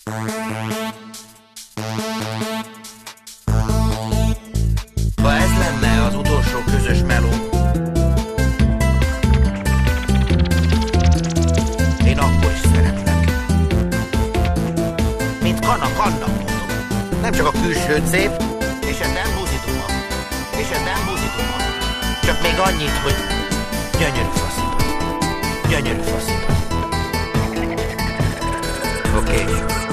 Ha ez lenne az utolsó közös meló, én akkor is szeretlek. Mint kannak mondom. Nem csak a külső szép, és ez nem buzituma. És ez nem buzituma. Csak még annyit, hogy gyönyörű faszítom. Gyönyörű faszítom. Oké.